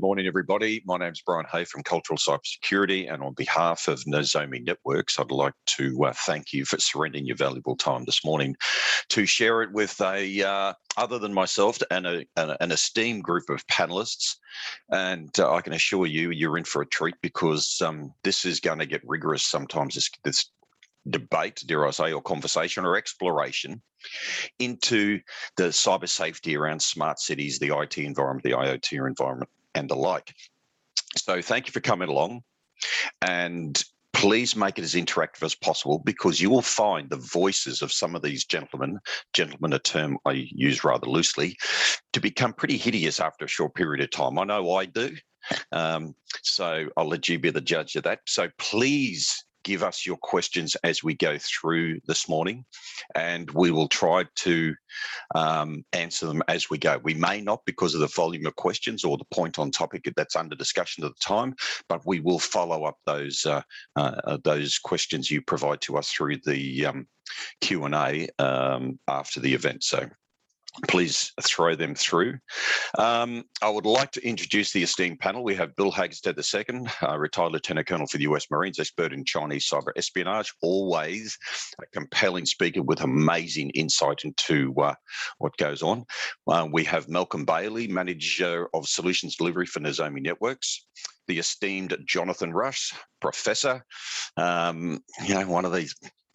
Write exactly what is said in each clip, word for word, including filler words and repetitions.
morning, everybody. My name's Brian Hay from Cultural Cybersecurity, and on behalf of Nozomi Networks, I'd like to uh, thank you for surrendering your valuable time this morning to share it with a, uh, other than myself, and a, an, an esteemed group of panelists. And uh, I can assure you, you're in for a treat, because um, this is going to get rigorous sometimes, this, this debate, dare I say, or conversation or exploration into the cyber safety around smart cities, the I T environment, the I O T environment, and the like. So thank you for coming along, and please make it as interactive as possible, because you will find the voices of some of these gentlemen, gentlemen, a term I use rather loosely, to become pretty hideous after a short period of time. I know I do. Um, so I'll let you be the judge of that. So please give us your questions as we go through this morning, and we will try to um, answer them as we go. We may not, because of the volume of questions or the point on topic that's under discussion at the time, but we will follow up those uh, uh, those questions you provide to us through the um, Q and A um, after the event. So please throw them through. Um, I would like to introduce the esteemed panel. We have Bill Hagestead the second, uh, retired Lieutenant Colonel for the U S Marines, expert in Chinese cyber espionage, always a compelling speaker with amazing insight into uh, what goes on. Uh, we have Malcolm Bailey, Manager of Solutions Delivery for Nozomi Networks. The esteemed Jonathan Rush, Professor, um, you know, one of these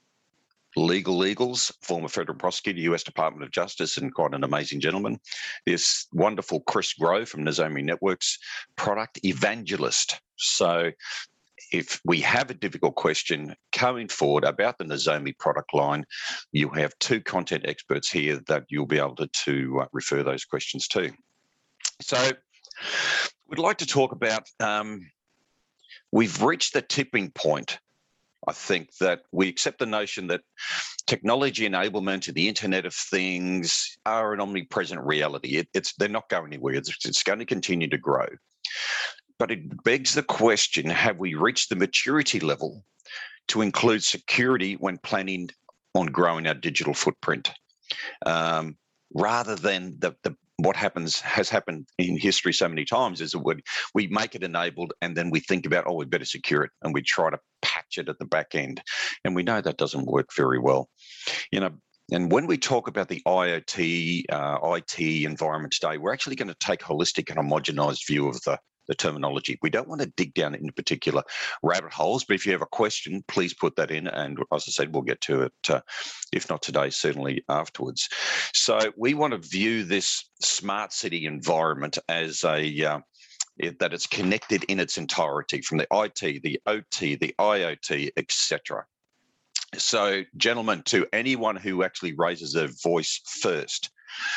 legal eagles, former federal prosecutor, U S Department of Justice, and quite an amazing gentleman. This wonderful Chris Grove from Nozomi Networks, product evangelist. So if we have a difficult question coming forward about the Nozomi product line, you have two content experts here that you'll be able to, to uh, refer those questions to. So we'd like to talk about, um, we've reached the tipping point. I think that we accept the notion that technology enablement and the Internet of Things are an omnipresent reality. It, it's they're not going anywhere. It's, it's going to continue to grow. But it begs the question, have we reached the maturity level to include security when planning on growing our digital footprint? Um, rather than the, the what happens has happened in history so many times is that we, we make it enabled, and then we think about, oh, we better secure it, and we try to patch it at the back end. And we know that doesn't work very well. You know, and when we talk about the I O T, uh, I T environment today, we're actually going to take a holistic and homogenized view of the the terminology. We don't want to dig down into particular rabbit holes, but if you have a question, please put that in. And as I said, we'll get to it, uh, if not today, certainly afterwards. So we want to view this smart city environment as a, uh, it, that it's connected in its entirety, from the I T, the O T, the I O T, et cetera. So gentlemen, to anyone who actually raises their voice first.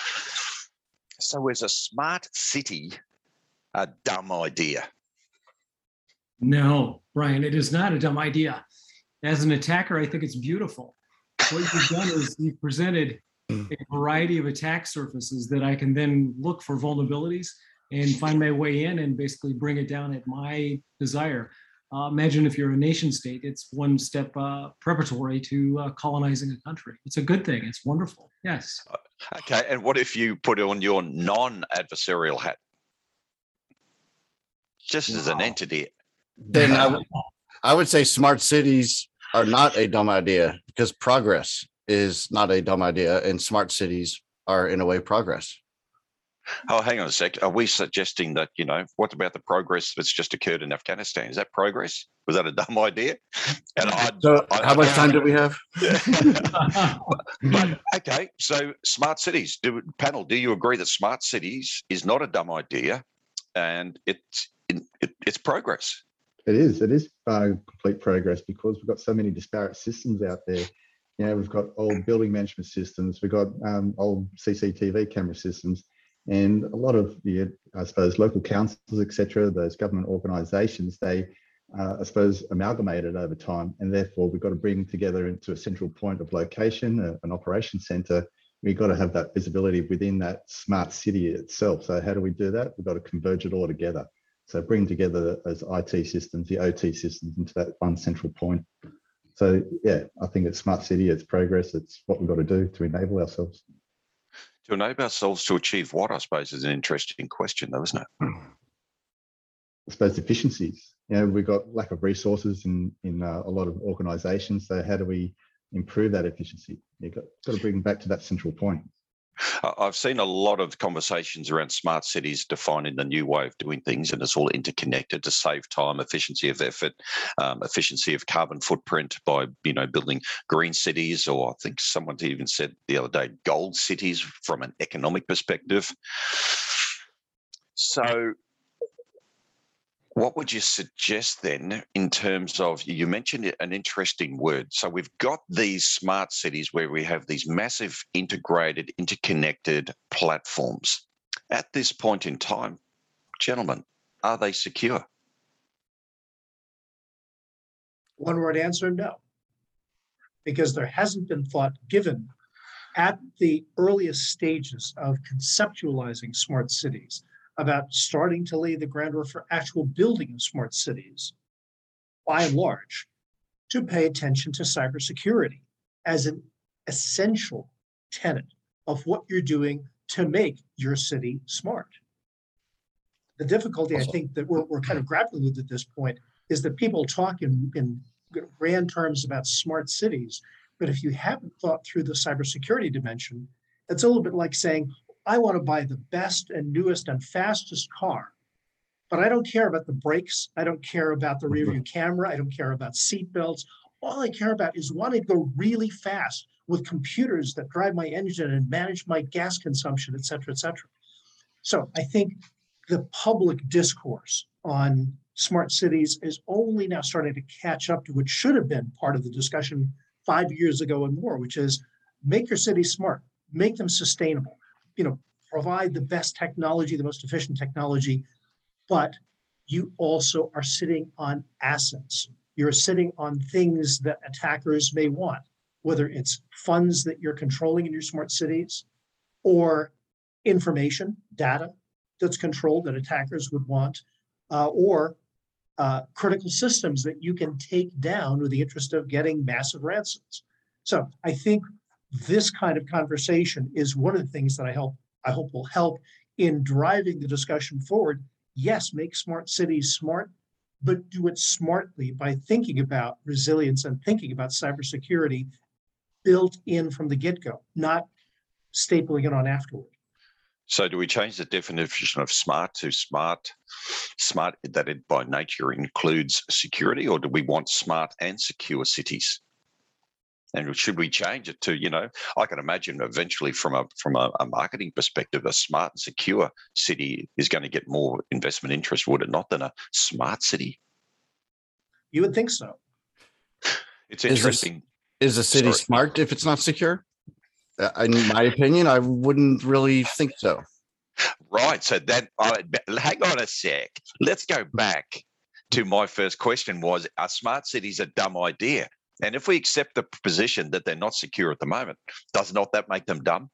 So is a smart city a dumb idea? No, Brian, it is not a dumb idea. As an attacker, I think it's beautiful. What you've done is you've presented a variety of attack surfaces that I can then look for vulnerabilities and find my way in and basically bring it down at my desire. Uh, imagine if you're a nation state, it's one step uh, preparatory to uh, colonizing a country. It's a good thing. It's wonderful. Yes. Okay. And what if you put on your non-adversarial hat? Just wow. As an entity. Then I, w- I would say smart cities are not a dumb idea, because progress is not a dumb idea, and smart cities are, in a way, progress. Oh, hang on a sec. Are we suggesting that, you know, what about the progress that's just occurred in Afghanistan? Is that progress? Was that a dumb idea? And I, so I, how I, much I, time do we have? But, okay, so smart cities. Do, panel, do you agree that smart cities is not a dumb idea, and it's It, it, it's progress? It is. It is uh, complete progress, because we've got so many disparate systems out there. You know, we've got old building management systems, we've got um, old C C T V camera systems, and a lot of the, I suppose, local councils, et cetera, those government organisations, they, uh, I suppose, amalgamated over time, and therefore we've got to bring together into a central point of location, a, an operation centre. We've got to have that visibility within that smart city itself. So how do we do that? We've got to converge it all together. So bring together those I T systems, the O T systems, into that one central point. So yeah, I think it's smart city, it's progress, it's what we've got to do to enable ourselves. To enable ourselves to achieve what, I suppose, is an interesting question though, isn't it? I suppose, efficiencies. You know, we've got lack of resources in in uh, a lot of organisations. So how do we improve that efficiency? You've got, got to bring back to that central point. I've seen a lot of conversations around smart cities defining the new way of doing things, and it's all interconnected to save time, efficiency of effort, um, efficiency of carbon footprint by, you know, building green cities, or I think someone even said the other day, gold cities from an economic perspective. So what would you suggest then in terms of, you mentioned an interesting word. So we've got these smart cities where we have these massive integrated, interconnected platforms. At this point in time, gentlemen, are they secure? One word answer, no. Because there hasn't been thought given at the earliest stages of conceptualizing smart cities about starting to lay the groundwork for actual building of smart cities, by and large, to pay attention to cybersecurity as an essential tenet of what you're doing to make your city smart. The difficulty, I think, that we're, we're kind of grappling with at this point is that people talk in, in grand terms about smart cities, but if you haven't thought through the cybersecurity dimension, it's a little bit like saying, I want to buy the best and newest and fastest car, but I don't care about the brakes. I don't care about the rear view camera. I don't care about seat belts. All I care about is wanting to go really fast with computers that drive my engine and manage my gas consumption, et cetera, et cetera. So I think the public discourse on smart cities is only now starting to catch up to what should have been part of the discussion five years ago and more, which is make your cities smart, make them sustainable. You know, provide the best technology, the most efficient technology, but you also are sitting on assets. You're sitting on things that attackers may want, whether it's funds that you're controlling in your smart cities or information, data that's controlled that attackers would want, uh, or uh, critical systems that you can take down with the interest of getting massive ransoms. So I think this kind of conversation is one of the things that I help, I hope will help in driving the discussion forward. Yes, make smart cities smart, but do it smartly by thinking about resilience and thinking about cybersecurity built in from the get-go, not stapling it on afterward. So do we change the definition of smart to smart, smart that it by nature includes security, or do we want smart and secure cities? And should we change it to, you know, I can imagine eventually from a from a, a marketing perspective, a smart and secure city is going to get more investment interest, would it not, than a smart city? You would think so. It's interesting. Is, this, is a city Sorry. smart if it's not secure? Uh, in my opinion, I wouldn't really think so. Right. So that, uh, hang on a sec. Let's go back to my first question was, are smart cities a dumb idea? And if we accept the position that they're not secure at the moment, does not that make them dumb?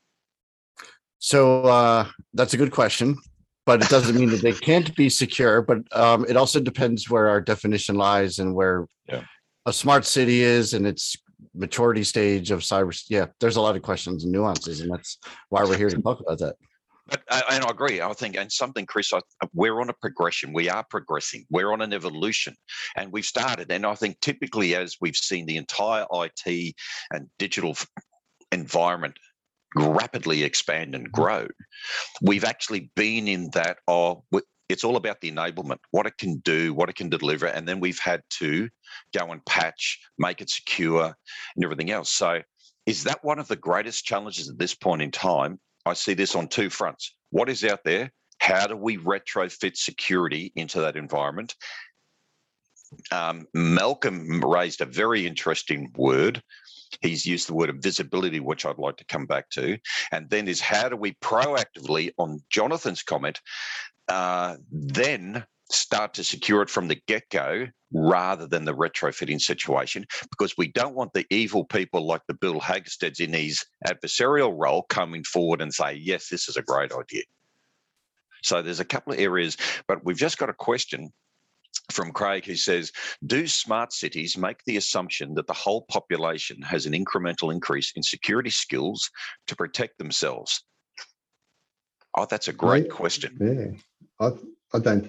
So uh, that's a good question, but it doesn't mean that they can't be secure. But um, it also depends where our definition lies and where yeah. a smart city is and its maturity stage of cyber. Yeah, there's a lot of questions and nuances, and that's why we're here to talk about that. But, uh, and I agree. I think, and something, Chris, I, we're on a progression. We are progressing. We're on an evolution, and we've started. And I think typically, as we've seen the entire I T and digital environment rapidly expand and grow, we've actually been in that. Oh, it's all about the enablement, what it can do, what it can deliver, and then we've had to go and patch, make it secure, and everything else. So, is that one of the greatest challenges at this point in time? I see this on two fronts. What is out there? How do we retrofit security into that environment? Um, Malcolm raised a very interesting word. He's used the word of visibility, which I'd like to come back to. And then is how do we proactively, on Jonathan's comment, uh, then start to secure it from the get-go rather than the retrofitting situation, because we don't want the evil people like the Bill Hagsteds in his adversarial role coming forward and say, yes, this is a great idea. So there's a couple of areas, but we've just got a question from Craig who says, do smart cities make the assumption that the whole population has an incremental increase in security skills to protect themselves? Oh, that's a great I, question. Yeah, I, I don't...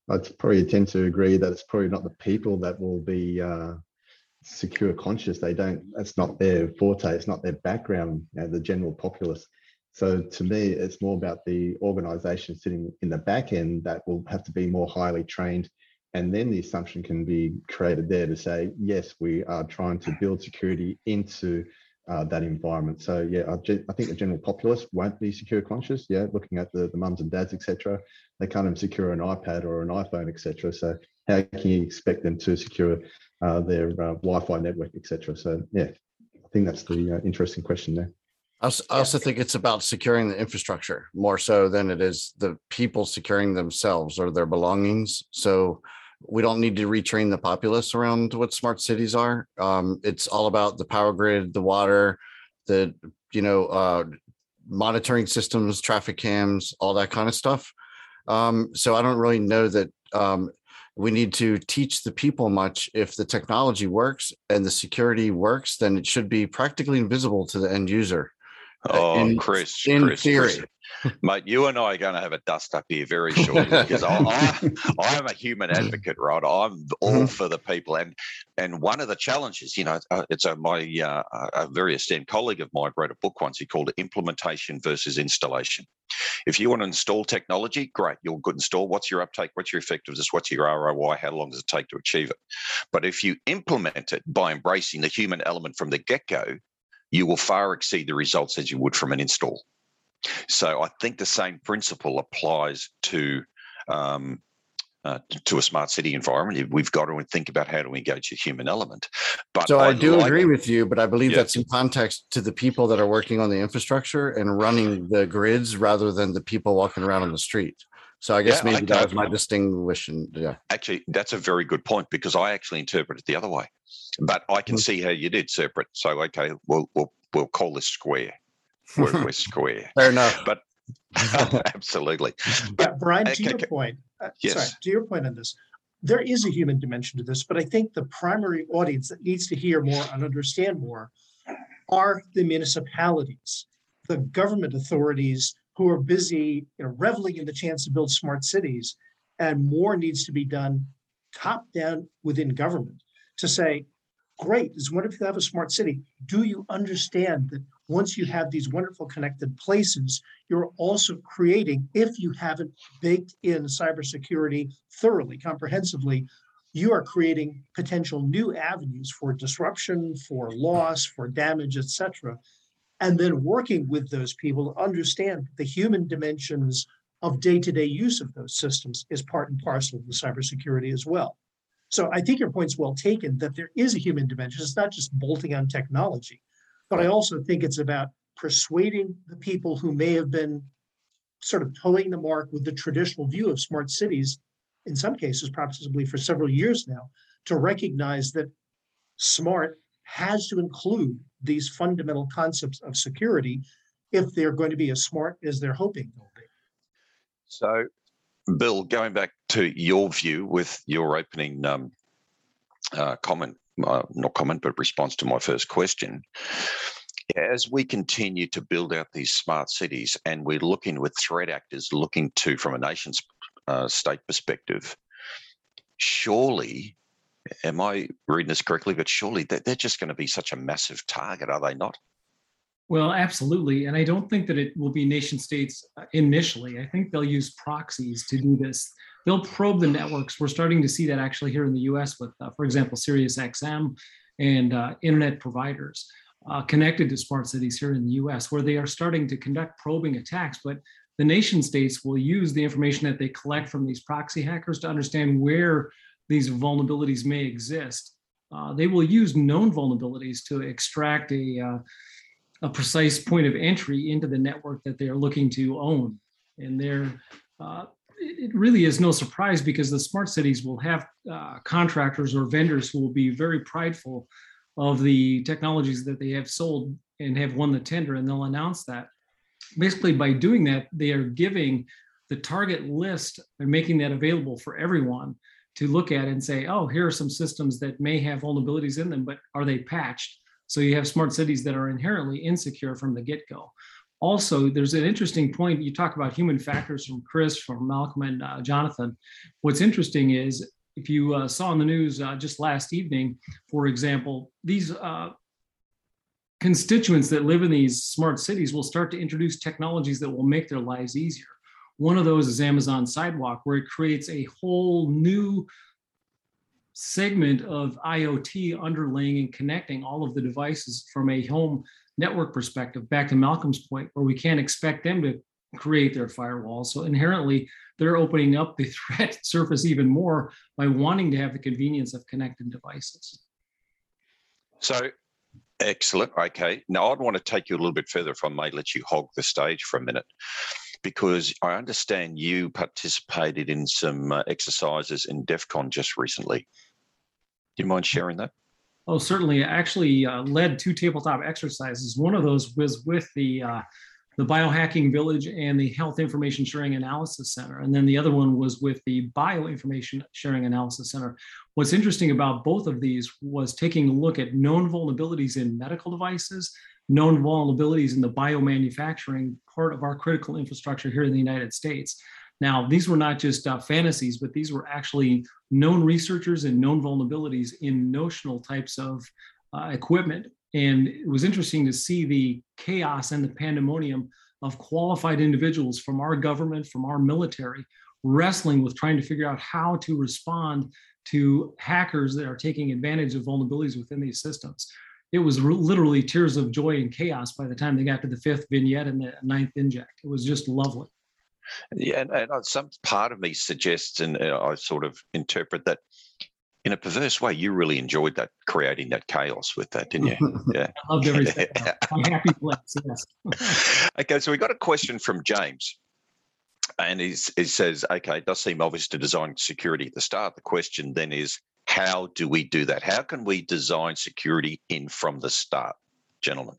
I'd probably tend to agree that it's probably not the people that will be uh, secure conscious. They don't, that's not their forte, it's not their background, you know, the general populace. So to me, it's more about the organization sitting in the back end that will have to be more highly trained. And then the assumption can be created there to say, yes, we are trying to build security into uh, that environment. So yeah, I, I think the general populace won't be secure conscious. Yeah, looking at the, the mums and dads, et cetera, they can't even secure an iPad or an iPhone, et cetera. So how can you expect them to secure uh, their uh, Wi-Fi network, et cetera? So yeah, I think that's the uh, interesting question there. I also think it's about securing the infrastructure more so than it is the people securing themselves or their belongings. So we don't need to retrain the populace around what smart cities are. Um, it's all about the power grid, the water, the, you know, uh, monitoring systems, traffic cams, all that kind of stuff. Um, so I don't really know that um, we need to teach the people much. If the technology works and the security works, then it should be practically invisible to the end user. Oh, in, Chris, in Chris, theory. Chris, mate, you and I are going to have a dust up here very shortly because I, I, I'm a human advocate, right? I'm all for the people, and and one of the challenges, you know, uh, it's a my uh, a very esteemed colleague of mine wrote a book once. He called it Implementation versus Installation. If you want to install technology, great, you'll good install. What's your uptake? What's your effectiveness? What's your R O I? How long does it take to achieve it? But if you implement it by embracing the human element from the get-go, you will far exceed the results as you would from an install. So I think the same principle applies to um, uh, to a smart city environment. We've got to think about how to engage the human element. But so I, I do like, agree with you, but I believe yeah. that's in context to the people that are working on the infrastructure and running the grids rather than the people walking around on the street. So I guess yeah, maybe okay. that was my distinguishing. Yeah. Actually, that's a very good point because I actually interpret it the other way. But I can mm-hmm. see how you did separate. So okay, we'll we'll we'll call this square. We're, we're square. Fair enough. But absolutely. But yeah, Brian, to okay, your point, uh, yes. sorry, to your point on this, there is a human dimension to this, but I think the primary audience that needs to hear more and understand more are the municipalities, the government authorities who are busy, you know, reveling in the chance to build smart cities, and more needs to be done top down within government to say, great, it's wonderful to have a smart city. Do you understand that once you have these wonderful connected places, you're also creating, if you haven't baked in cybersecurity thoroughly, comprehensively, you are creating potential new avenues for disruption, for loss, for damage, et cetera. And then working with those people to understand the human dimensions of day-to-day use of those systems is part and parcel of the cybersecurity as well. So I think your point's well taken that there is a human dimension. It's not just bolting on technology, but I also think it's about persuading the people who may have been sort of towing the mark with the traditional view of smart cities, in some cases, possibly for several years now, to recognize that smart has to include these fundamental concepts of security if they're going to be as smart as they're hoping they'll be. So, Bill, going back to your view with your opening um, uh, comment, uh, not comment, but response to my first question, as we continue to build out these smart cities and we're looking with threat actors looking to, from a nation uh, state perspective, surely, am I reading this correctly, but surely they're just going to be such a massive target, are they not? Well, absolutely. And I don't think that it will be nation states initially. I think they'll use proxies to do this. They'll probe the networks. We're starting to see that actually here in the U S with, uh, for example, Sirius X M and uh, internet providers uh, connected to smart cities here in the U S, where they are starting to conduct probing attacks. But the nation states will use the information that they collect from these proxy hackers to understand where these vulnerabilities may exist. Uh, they will use known vulnerabilities to extract a uh, a precise point of entry into the network that they are looking to own. And there, uh, it really is no surprise because the smart cities will have uh, contractors or vendors who will be very prideful of the technologies that they have sold and have won the tender, and they'll announce that. Basically, by doing that, they are giving the target list and making that available for everyone to look at and say, oh, here are some systems that may have vulnerabilities in them, but are they patched? So you have smart cities that are inherently insecure from the get-go. Also, there's an interesting point. You talk about human factors from Chris, from Malcolm, and uh, Jonathan. What's interesting is if you uh, saw in the news uh, just last evening, for example, these uh, constituents that live in these smart cities will start to introduce technologies that will make their lives easier. One of those is Amazon Sidewalk, where it creates a whole new segment of I O T underlaying and connecting all of the devices from a home network perspective. Back to Malcolm's point, where we can't expect them to create their firewall. So inherently, they're opening up the threat surface even more by wanting to have the convenience of connected devices. So, excellent. Okay. Now, I'd want to take you a little bit further, if I may let you hog the stage for a minute, because I understand you participated in some uh, exercises in DEF CON just recently. Do you mind sharing that? Oh, certainly. I actually uh, led two tabletop exercises. One of those was with the uh, the Biohacking Village and the Health Information Sharing Analysis Center. And then the other one was with the Bioinformation Sharing Analysis Center. What's interesting about both of these was taking a look at known vulnerabilities in medical devices, known vulnerabilities in the biomanufacturing part of our critical infrastructure here in the United States. Now, these were not just uh, fantasies, but these were actually known researchers and known vulnerabilities in notional types of uh, equipment. And it was interesting to see the chaos and the pandemonium of qualified individuals from our government, from our military, wrestling with trying to figure out how to respond to hackers that are taking advantage of vulnerabilities within these systems. It was re- literally tears of joy and chaos by the time they got to the fifth vignette and the ninth inject. It was just lovely. Yeah, and, and some part of me suggests, and I sort of interpret that in a perverse way, you really enjoyed that, creating that chaos with that, didn't you? Yeah. I loved every second. I'm happy place, yes. Okay, so we got a question from James. And he says, okay, it does seem obvious to design security at the start. The question then is, how do we do that? How can we design security in from the start, gentlemen?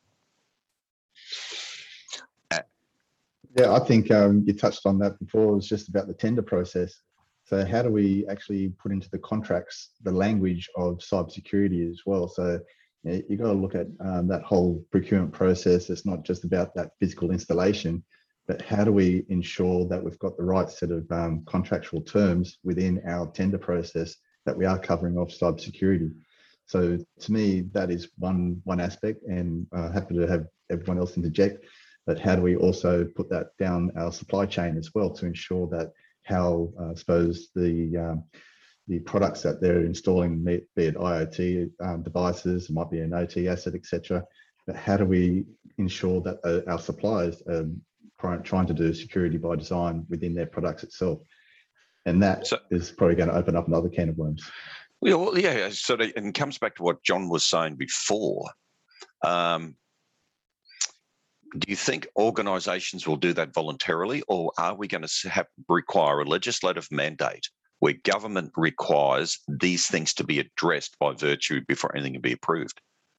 Yeah, I think um, you touched on that before. It was just about the tender process. So how do we actually put into the contracts the language of cybersecurity as well? So you know, you've got to look at um, that whole procurement process. It's not just about that physical installation, but how do we ensure that we've got the right set of um, contractual terms within our tender process that we are covering off cybersecurity? So to me, that is one one aspect, and uh, happy to have everyone else interject. But how do we also put that down our supply chain as well to ensure that how uh, I suppose the um, the products that they're installing, be it IoT um, devices, it might be an O T asset, et cetera. But how do we ensure that uh, our suppliers are trying to do security by design within their products itself? And that so, is probably going to open up another can of worms. Well, yeah, so it and comes back to what John was saying before. Um, Do you think organisations will do that voluntarily, or are we going to have, require a legislative mandate where government requires these things to be addressed by virtue before anything can be approved?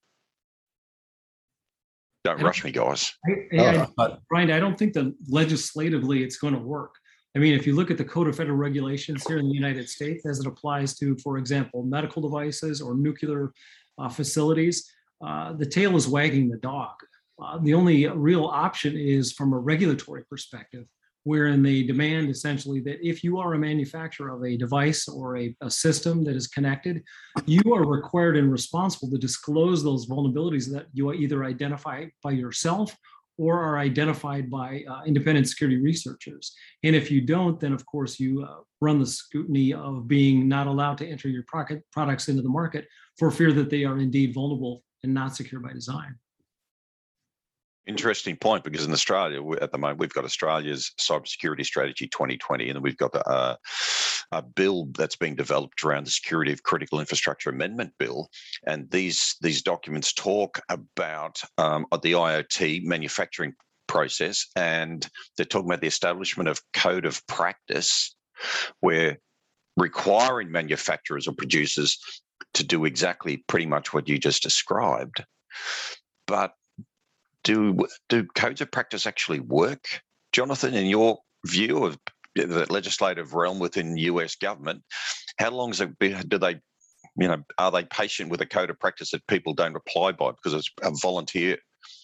Don't rush me, guys. I, I, I, Brian, I don't think that legislatively it's going to work. I mean, if you look at the Code of Federal Regulations here in the United States as it applies to, for example, medical devices or nuclear uh, facilities, uh, the tail is wagging the dog. Uh, the only real option is from a regulatory perspective, wherein they demand essentially that if you are a manufacturer of a device or a, a system that is connected, you are required and responsible to disclose those vulnerabilities that you either identify by yourself or are identified by uh, independent security researchers. And if you don't, then of course you uh, run the scrutiny of being not allowed to enter your product, products into the market for fear that they are indeed vulnerable and not secure by design. Interesting point, because in Australia, at the moment, we've got Australia's Cybersecurity Strategy twenty twenty, and then we've got a, a bill that's being developed around the Security of Critical Infrastructure Amendment Bill. And these, these documents talk about um, the I O T manufacturing process, and they're talking about the establishment of code of practice where requiring manufacturers or producers to do exactly pretty much what you just described. But Do do codes of practice actually work, Jonathan, in your view of the legislative realm within U S government? How long has it been, do they, you know, are they patient with a code of practice that people don't apply by because it's a volunteer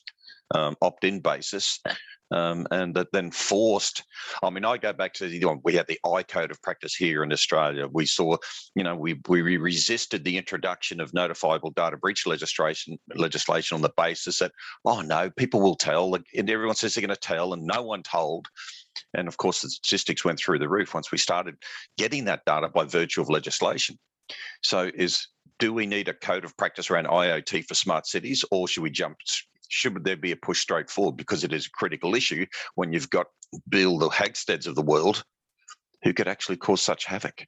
um, opt-in basis. Um, and that then forced, I mean, I go back to the, we had the I Code of practice here in Australia. We saw, you know, we we resisted the introduction of notifiable data breach legislation legislation on the basis that, oh no, people will tell, and everyone says they're going to tell, and no one told. And of course, the statistics went through the roof once we started getting that data by virtue of legislation. So is, do we need a code of practice around I O T for smart cities, or should we jump Should there be a push straight forward, because it is a critical issue when you've got Bill the Hagsteads of the world who could actually cause such havoc?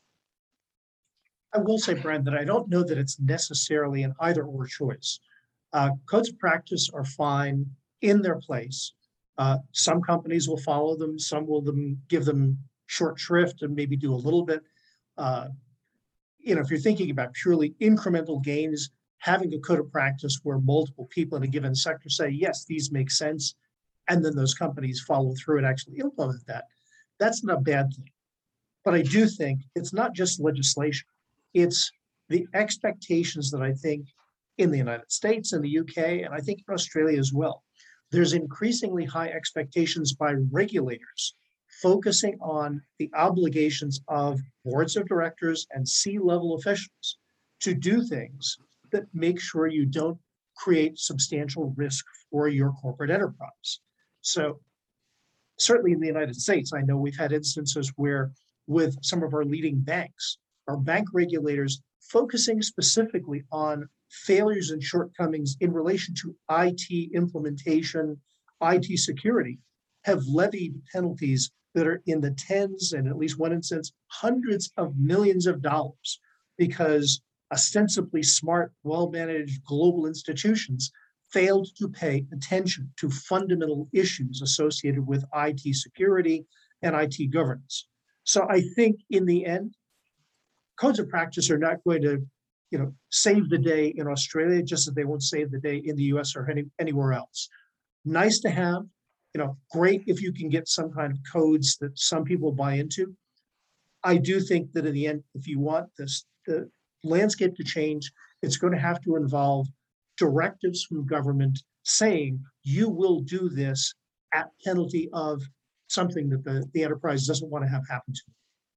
I will say, Brad, that I don't know that it's necessarily an either or choice. Uh, codes of practice are fine in their place. Uh, some companies will follow them. Some will them give them short shrift and maybe do a little bit. Uh, you know, if you're thinking about purely incremental gains, having a code of practice where multiple people in a given sector say, yes, these make sense, and then those companies follow through and actually implement that, that's not a bad thing. But I do think it's not just legislation. It's the expectations that I think in the United States and the U K, and I think in Australia as well, there's increasingly high expectations by regulators focusing on the obligations of boards of directors and C-level officials to do things that make sure you don't create substantial risk for your corporate enterprise. So certainly in the United States, I know we've had instances where with some of our leading banks, our bank regulators focusing specifically on failures and shortcomings in relation to I T implementation, I T security, have levied penalties that are in the tens, and at least one instance, hundreds of millions of dollars, because ostensibly smart, well-managed global institutions failed to pay attention to fundamental issues associated with I T security and I T governance. So I think in the end, codes of practice are not going to, you know, save the day in Australia, just as they won't save the day in the U S or any, anywhere else. Nice to have, you know, great if you can get some kind of codes that some people buy into. I do think that in the end, if you want this, the landscape to change, it's going to have to involve directives from government saying you will do this at penalty of something that the, the enterprise doesn't want to have happen to.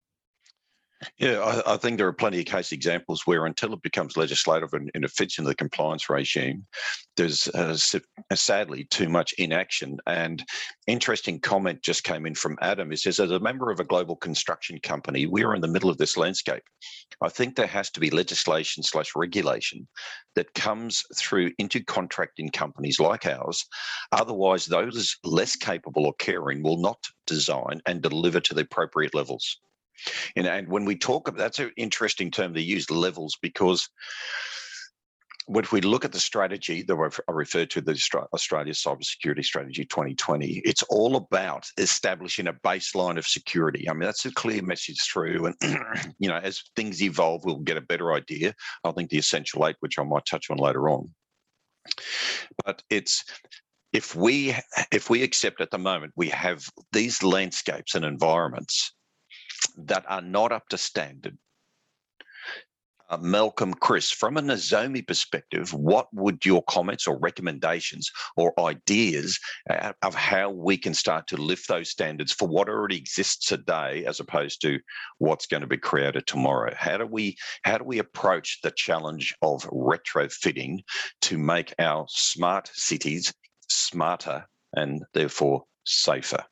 Yeah, I, I think there are plenty of case examples where until it becomes legislative and, and it fits into the compliance regime, there's uh, sadly too much inaction. And interesting comment just came in from Adam. He says, as a member of a global construction company, we're in the middle of this landscape. I think there has to be legislation slash regulation that comes through into contracting companies like ours. Otherwise, those less capable or caring will not design and deliver to the appropriate levels. And, and when we talk about, that's an interesting term they use, levels, because when we look at the strategy that I referred to, the Australia Cybersecurity Strategy twenty twenty, it's all about establishing a baseline of security. I mean, that's a clear message through. And, you know, as things evolve, we'll get a better idea. I think the Essential Eight, which I might touch on later on. But it's, if we, if we accept at the moment, we have these landscapes and environments that are not up to standard. Uh, Malcolm, Chris, from a Nozomi perspective, what would your comments or recommendations or ideas uh, of how we can start to lift those standards for what already exists today, as opposed to what's going to be created tomorrow? How do we how do we approach the challenge of retrofitting to make our smart cities smarter and therefore safer?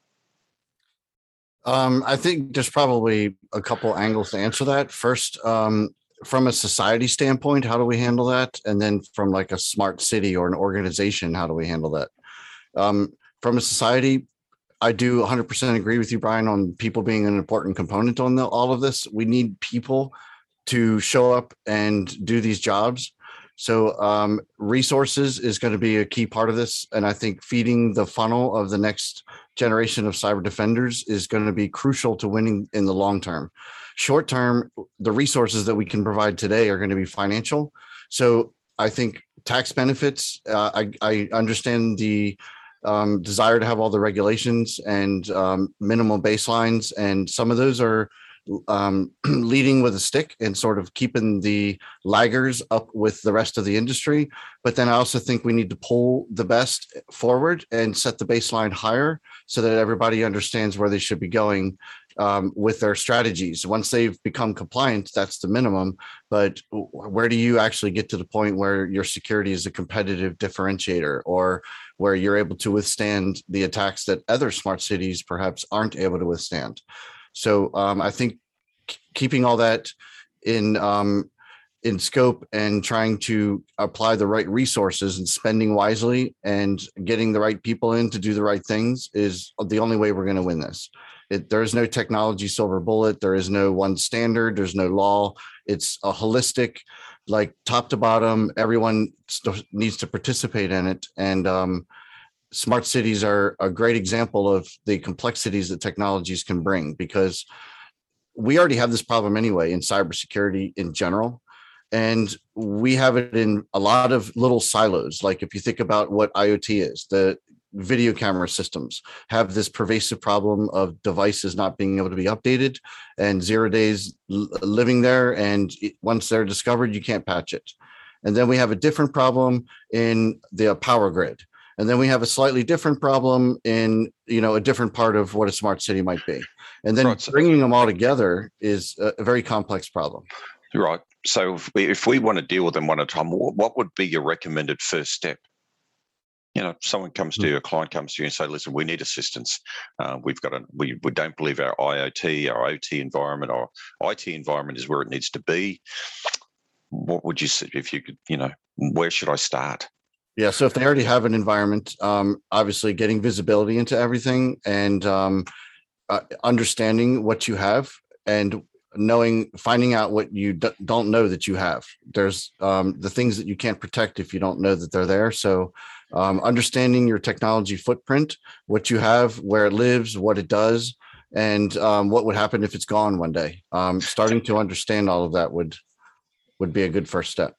Um, I think there's probably a couple angles to answer that. First, um, from a society standpoint, how do we handle that? And then from like a smart city or an organization, how do we handle that? Um, from a society, I do one hundred percent agree with you, Brian, on people being an important component on the, all of this. We need people to show up and do these jobs. So um, resources is going to be a key part of this. And I think feeding the funnel of the next generation of cyber defenders is going to be crucial to winning in the long term. Short term, the resources that we can provide today are going to be financial. So I think tax benefits, uh, I, I understand the um, desire to have all the regulations and um, minimum baselines. And some of those are um, leading with a stick and sort of keeping the laggers up with the rest of the industry. But then I also think we need to pull the best forward and set the baseline higher so that everybody understands where they should be going um, with their strategies. Once they've become compliant, that's the minimum. But where do you actually get to the point where your security is a competitive differentiator, or where you're able to withstand the attacks that other smart cities perhaps aren't able to withstand? So um, I think keeping all that in um, in scope and trying to apply the right resources and spending wisely and getting the right people in to do the right things is the only way we're going to win this. It, there is no technology silver bullet. There is no one standard. There's no law. It's a holistic, like top to bottom, everyone st- needs to participate in it. And um, smart cities are a great example of the complexities that technologies can bring, because we already have this problem anyway in cybersecurity in general. And we have it in a lot of little silos. Like if you think about what IoT is, the video camera systems have this pervasive problem of devices not being able to be updated and zero days l- living there. And it, once they're discovered, you can't patch it. And then we have a different problem in the power grid. And then we have a slightly different problem in, you know, a different part of what a smart city might be. And then right. bringing them all together is a, a very complex problem. Right. So if we, if we want to deal with them one at a time, what, what would be your recommended first step? You know, someone comes to you, a client comes to you and say, listen, we need assistance. Uh, we've got a, we, we don't believe our IoT, our O T environment, our I T environment is where it needs to be. What would you say if you could, you know, where should I start? Yeah. So if they already have an environment, um, obviously getting visibility into everything and um, uh, understanding what you have and knowing, finding out what you d- don't know that you have. There's um, the things that you can't protect if you don't know that they're there. So um, understanding your technology footprint, what you have, where it lives, what it does, and um, what would happen if it's gone one day. Um, starting to understand all of that would would be a good first step.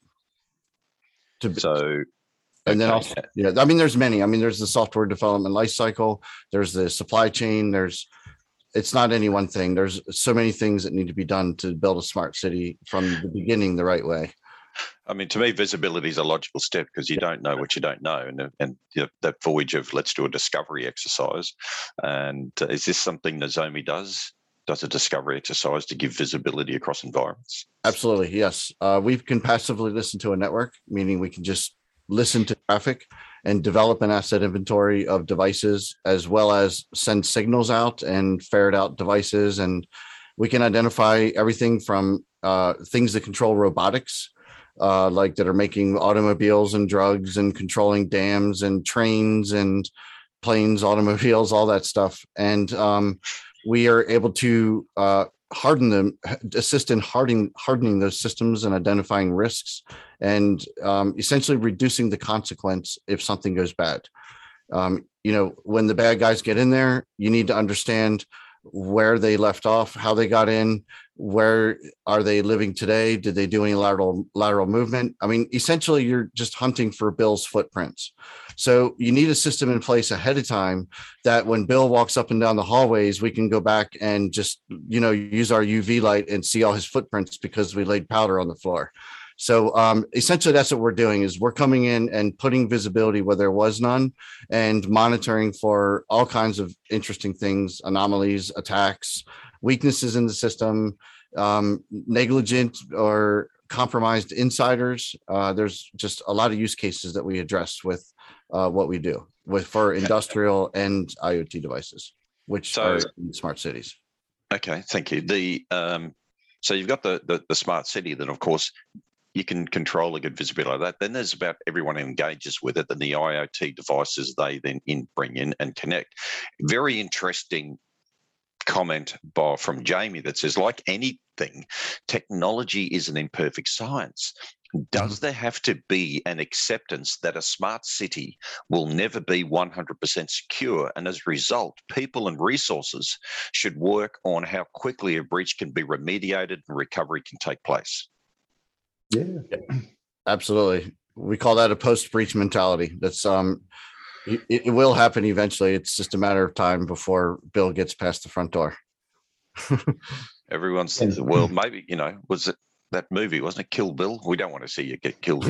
To, so, and then also, yeah, I mean, there's many. I mean, there's the software development lifecycle. There's the supply chain. There's It's not any one thing. There's so many things that need to be done to build a smart city from the beginning the right way. I mean, to me, visibility is a logical step because you don't know what you don't know. And, and you know, that voyage of let's do a discovery exercise. And uh, is this something Nozomi does? Does a discovery exercise to give visibility across environments? Absolutely, yes. Uh, we can passively listen to a network, meaning we can just listen to traffic and develop an asset inventory of devices, as well as send signals out and ferret out devices. And we can identify everything from uh, things that control robotics, uh, like that are making automobiles and drugs and controlling dams and trains and planes, automobiles, all that stuff. And um, we are able to uh, harden them, assist in hardening, hardening those systems and identifying risks, and um, essentially reducing the consequence if something goes bad. Um, you know, when the bad guys get in there, you need to understand where they left off, how they got in, where are they living today? Did they do any lateral lateral movement? I mean, essentially, you're just hunting for Bill's footprints. So you need a system in place ahead of time that when Bill walks up and down the hallways, we can go back and just, you know, use our U V light and see all his footprints because we laid powder on the floor. So um, essentially, that's what we're doing is we're coming in and putting visibility where there was none and monitoring for all kinds of interesting things, anomalies, attacks, weaknesses in the system, um, negligent or compromised insiders. Uh, there's just a lot of use cases that we address with uh, what we do with for industrial and IoT devices, which so, are in smart cities. Okay, thank you. The um, so you've got the, the the smart city that, of course, you can control a good visibility like that. Then there's about everyone who engages with it, and the IoT devices they then in, bring in and connect. Very interesting comment by, from Jamie that says, like anything, technology is an imperfect science. Does there have to be an acceptance that a smart city will never be one hundred percent secure? And as a result, people and resources should work on how quickly a breach can be remediated and recovery can take place. Yeah, absolutely. We call that a post-breach mentality. That's um, it, it will happen eventually. It's just a matter of time before Bill gets past the front door. Everyone's thinking, well, maybe, you know, was it that movie, wasn't it Kill Bill? We don't want to see you get killed.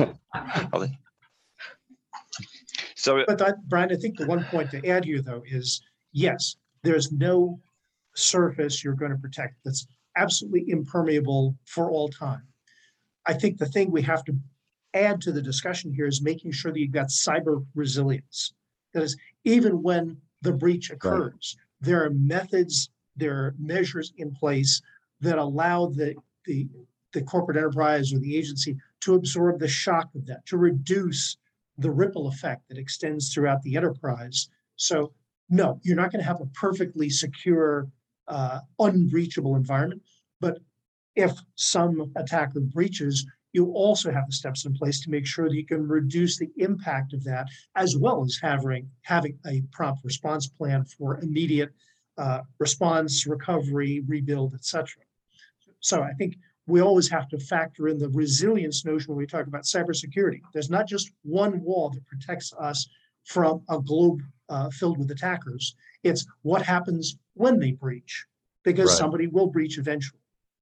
So, but that, Brian, I think the one point to add here, though, is yes, there's no surface you're going to protect that's absolutely impermeable for all time. I think the thing we have to add to the discussion here is making sure that you've got cyber resilience. That is, even when the breach occurs, right, there are methods, there are measures in place that allow the, the, the corporate enterprise or the agency to absorb the shock of that, to reduce the ripple effect that extends throughout the enterprise. So no, you're not going to have a perfectly secure, uh, unbreachable environment. But if some attacker breaches, you also have the steps in place to make sure that you can reduce the impact of that, as well as having, having a prompt response plan for immediate uh, response, recovery, rebuild, et cetera. So I think we always have to factor in the resilience notion when we talk about cybersecurity. There's not just one wall that protects us from a globe uh, filled with attackers. It's what happens when they breach, because right, somebody will breach eventually.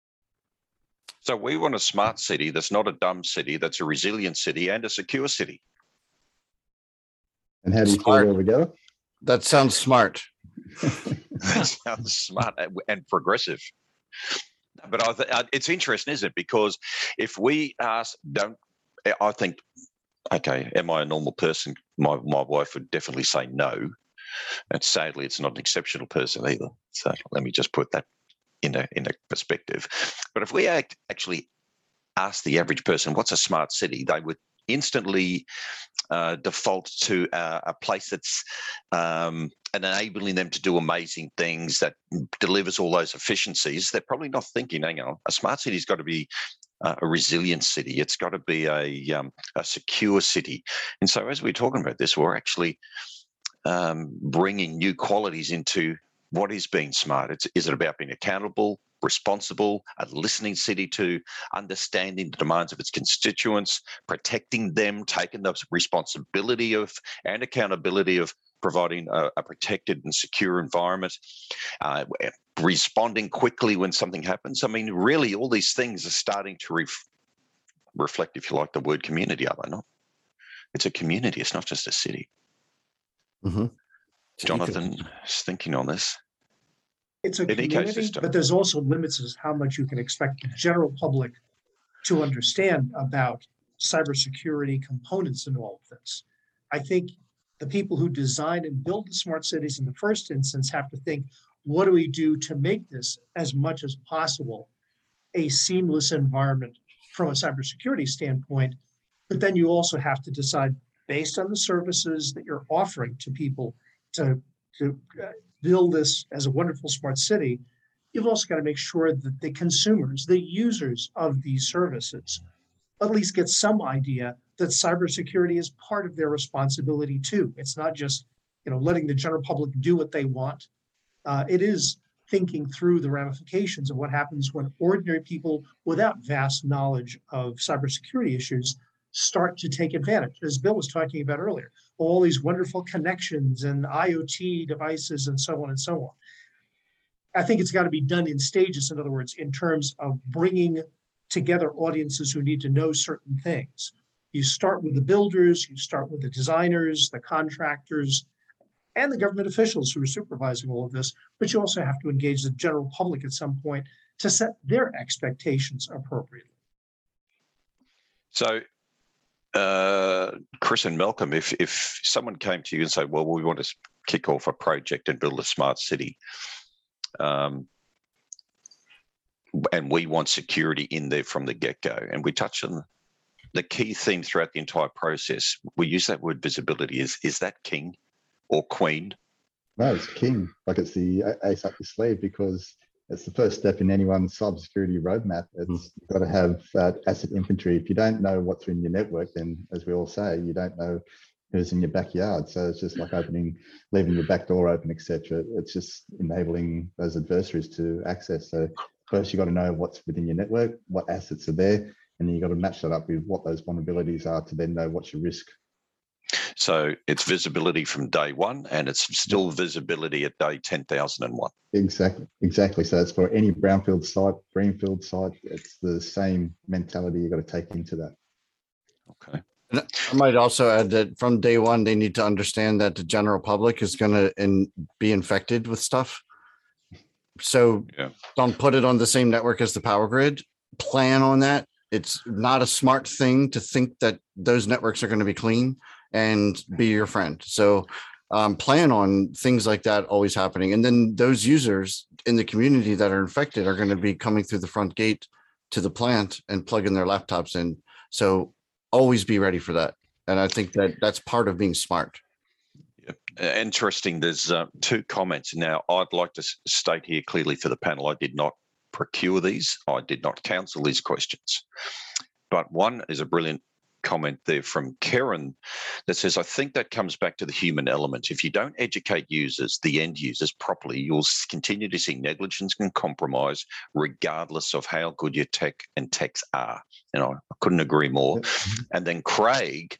So we want a smart city that's not a dumb city, that's a resilient city and a secure city. And how do you put it all together? That sounds smart. That sounds smart and progressive. But I th- it's interesting, isn't it? Because if we ask, don't, I think, okay, am I a normal person? My my wife would definitely say no. And sadly, it's not an exceptional person either. So let me just put that in a in a perspective. But if we act, actually ask the average person, what's a smart city? They would instantly uh, default to uh, a place that's um, enabling them to do amazing things, that delivers all those efficiencies. They're probably not thinking, hang on, a smart city's got to be uh, a resilient city. It's got to be a, um, a secure city. And so as we're talking about this, we're actually um, bringing new qualities into what is being smart. It's, is it about being accountable, responsible, a listening city to understanding the demands of its constituents, protecting them, taking the responsibility of and accountability of providing a, a protected and secure environment, uh, responding quickly when something happens. I mean, really, all these things are starting to ref- reflect, if you like, the word community, are they not? It's a community. It's not just a city. Mm-hmm. Jonathan is thinking on this. It's a community, but there's also limits as how much you can expect the general public to understand about cybersecurity components in all of this. I think the people who design and build the smart cities in the first instance have to think, what do we do to make this as much as possible a seamless environment from a cybersecurity standpoint? But then you also have to decide, based on the services that you're offering to people to, to uh, build this as a wonderful smart city, you've also got to make sure that the consumers, the users of these services, at least get some idea that cybersecurity is part of their responsibility too. It's not just, you know, letting the general public do what they want. Uh, it is thinking through the ramifications of what happens when ordinary people without vast knowledge of cybersecurity issues start to take advantage, as Bill was talking about earlier, all these wonderful connections and I O T devices and so on and so on. I think it's got to be done in stages, in other words, in terms of bringing together audiences who need to know certain things. You start with the builders, you start with the designers, the contractors, and the government officials who are supervising all of this, but you also have to engage the general public at some point to set their expectations appropriately. So, uh, Chris and Malcolm, if if someone came to you and said, well, we want to kick off a project and build a smart city, um, and we want security in there from the get-go, and we touch on the key theme throughout the entire process, we use that word visibility. Is is that king or queen? No, it's king. Like, it's the ace up your sleeve, because it's the first step in anyone's cybersecurity roadmap. It's mm. You've got to have uh, asset inventory. If you don't know what's in your network, then, as we all say, you don't know who's in your backyard. So it's just like opening, leaving your back door open, et cetera. It's just enabling those adversaries to access. So first, you've got to know what's within your network, what assets are there, and then you've got to match that up with what those vulnerabilities are to then know what's your risk. So it's visibility from day one, and it's still visibility at day ten thousand one. Exactly, exactly. So it's for any brownfield site, greenfield site. It's the same mentality you've got to take into that. Okay. I might also add that from day one, they need to understand that the general public is going to in, be infected with stuff. So yeah. Don't put it on the same network as the power grid. Plan on that. It's not a smart thing to think that those networks are going to be clean and be your friend. So um, plan on things like that always happening. And then those users in the community that are infected are going to be coming through the front gate to the plant and plugging their laptops in. So always be ready for that. And I think that that's part of being smart. Yeah. Interesting. There's uh, two comments. Now, I'd like to state here clearly for the panel, I did not procure these. I did not counsel these questions. But one is a brilliant comment there from Karen that says, I think that comes back to the human element. If you don't educate users, the end users, properly, you'll continue to see negligence and compromise regardless of how good your tech and techs are. You know, I couldn't agree more. Mm-hmm. And then Craig